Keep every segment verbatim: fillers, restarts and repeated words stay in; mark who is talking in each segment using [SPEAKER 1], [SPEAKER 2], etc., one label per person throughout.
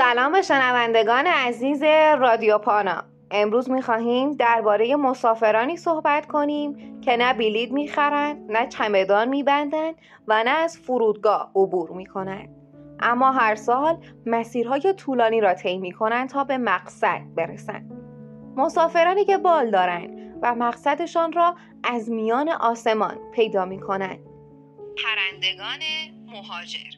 [SPEAKER 1] سلام به شنوندگان عزیز رادیو پانا. امروز می‌خواهیم درباره مسافرانی صحبت کنیم که نه بلیط می‌خرند، نه چمدان می‌بندند و نه از فرودگاه عبور می‌کنند، اما هر سال مسیرهای طولانی را طی می‌کنند تا به مقصد برسند. مسافرانی که بال دارند و مقصدشان را از میان آسمان پیدا می‌کنند. پرندگان مهاجر.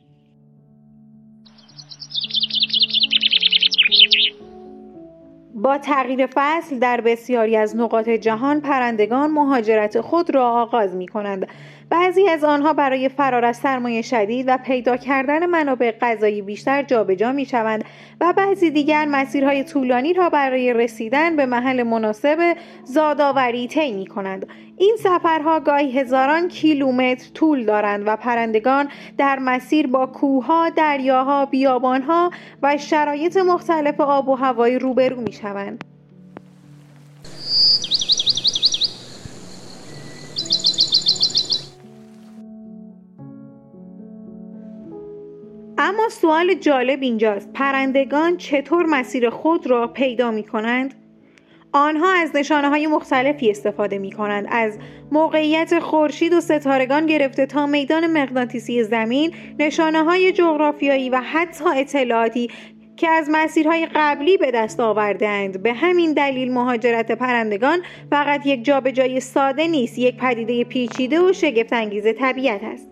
[SPEAKER 2] با تغییر فصل در بسیاری از نقاط جهان پرندگان مهاجرت خود را آغاز می کنند. بعضی از آنها برای فرار از سرمای شدید و پیدا کردن منابع غذایی بیشتر جابجا می شوند و بعضی دیگر مسیرهای طولانی را برای رسیدن به محل مناسب زادآوری طی می کنند. این سفرها گاهی هزاران کیلومتر طول دارند و پرندگان در مسیر با کوهها، دریاها، بیابانها و شرایط مختلف آب و هوایی روبرو می شوند. اما سوال جالب اینجاست: پرندگان چطور مسیر خود را پیدا می کنند؟ آنها از نشانه‌های مختلفی استفاده می‌کنند، از موقعیت خورشید و ستارگان گرفته تا میدان مغناطیسی زمین، نشانه‌های جغرافیایی و حتی اطلاعاتی که از مسیرهای قبلی به دست آورده‌اند. به همین دلیل مهاجرت پرندگان فقط یک جابجایی ساده نیست، یک پدیده پیچیده و شگفت‌انگیز طبیعت است.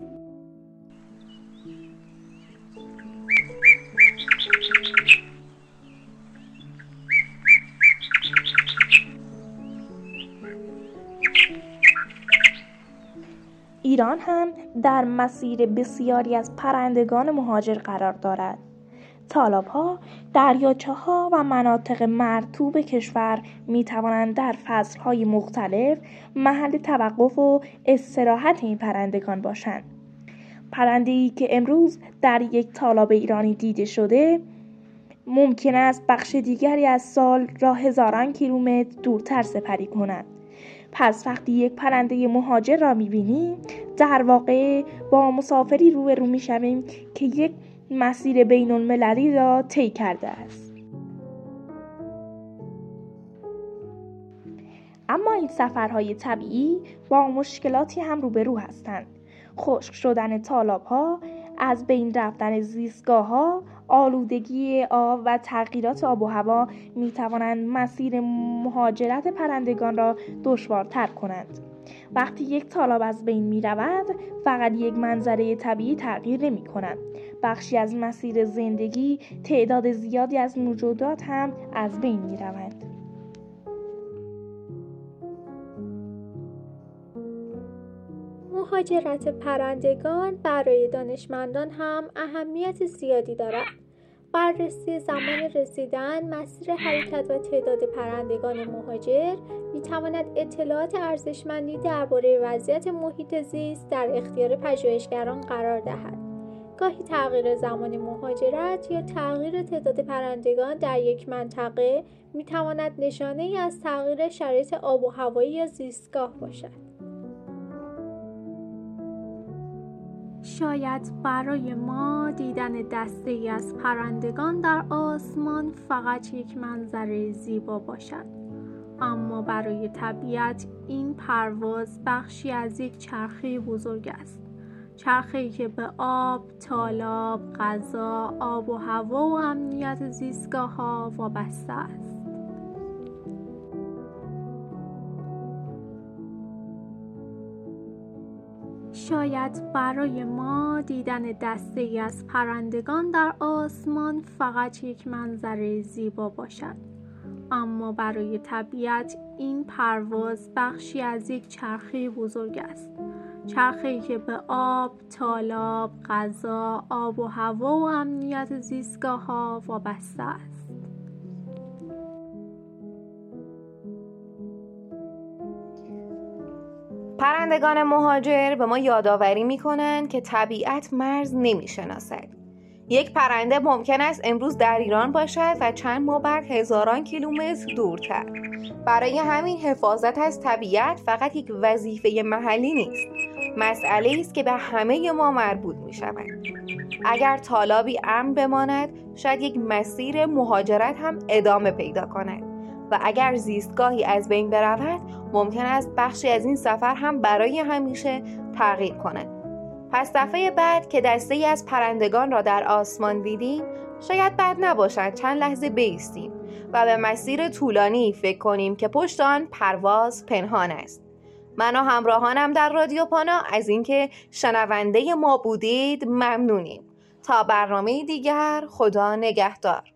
[SPEAKER 3] ایران هم در مسیر بسیاری از پرندگان مهاجر قرار دارد. تالاب‌ها، دریاچه‌ها و مناطق مرطوب کشور می‌توانند در فصل‌های مختلف محل توقف و استراحت این پرندگان باشند. پرنده‌ای که امروز در یک تالاب ایرانی دیده شده، ممکن است بخش دیگری از سال را هزاران کیلومتر دورتر سپری کند. پس وقتی یک پرنده مهاجر را می‌بینیم، در واقع با مسافری روبرو می‌شویم که یک مسیر بین‌المللی را طی کرده است. اما این سفرهای طبیعی با مشکلاتی هم روبرو هستند. خشک شدن تالاب‌ها، از بین رفتن زیستگاه‌ها، آلودگی آب و تغییرات آب و هوا می‌توانند مسیر مهاجرت پرندگان را دشوارتر کنند. وقتی یک تالاب از بین می‌رود، فقط یک منظره طبیعی تغییر نمی‌کند. بخشی از مسیر زندگی، تعداد زیادی از موجودات هم از بین می‌روند.
[SPEAKER 4] مهاجرت پرندگان برای دانشمندان هم اهمیت زیادی دارد. بررسی زمان رسیدن، مسیر حرکت و تعداد پرندگان مهاجر می‌تواند اطلاعات ارزشمندی درباره وضعیت محیط زیست در اختیار پژوهشگران قرار دهد. گاهی تغییر زمان مهاجرت یا تغییر تعداد پرندگان در یک منطقه می‌تواند نشانه‌ای از تغییر شرایط آب و هوایی یا زیستگاه باشد.
[SPEAKER 5] شاید برای ما دیدن دسته‌ای از پرندگان در آسمان فقط یک منظره زیبا باشد، اما برای طبیعت این پرواز بخشی از یک چرخه بزرگ است. چرخه‌ای که به آب، تالاب، غذا، آب و هوا و امنیت زیستگاه‌ها وابسته است. شاید برای ما دیدن دسته‌ای از پرندگان در آسمان فقط یک منظره زیبا باشد، اما برای طبیعت این پرواز بخشی از یک چرخه بزرگ است. چرخه‌ای که به آب، تالاب، غذا، آب و هوا و امنیت زیستگاه‌ها وابسته است.
[SPEAKER 1] پرندگان مهاجر به ما یادآوری می‌کنند که طبیعت مرز نمی‌شناسد. یک پرنده ممکن است امروز در ایران باشد و چند ماه بعد هزاران کیلومتر دورتر. برای همین حفاظت از طبیعت فقط یک وظیفه محلی نیست، مسئله است که به همه ما مربوط می‌شود. اگر طالابی امن بماند شاید یک مسیر مهاجرت هم ادامه پیدا کند و اگر زیستگاهی از بین برود ممکن است بخشی از این سفر هم برای همیشه تغییر کند. پس دفعه بعد که دسته‌ای از پرندگان را در آسمان دیدیم شاید بد نباشد چند لحظه بایستیم و به مسیر طولانی فکر کنیم که پشت آن پرواز پنهان است. من و همراهانم در رادیو پانا از اینکه شنونده ما بودید ممنونیم. تا برنامه دیگر، خدا نگهدار.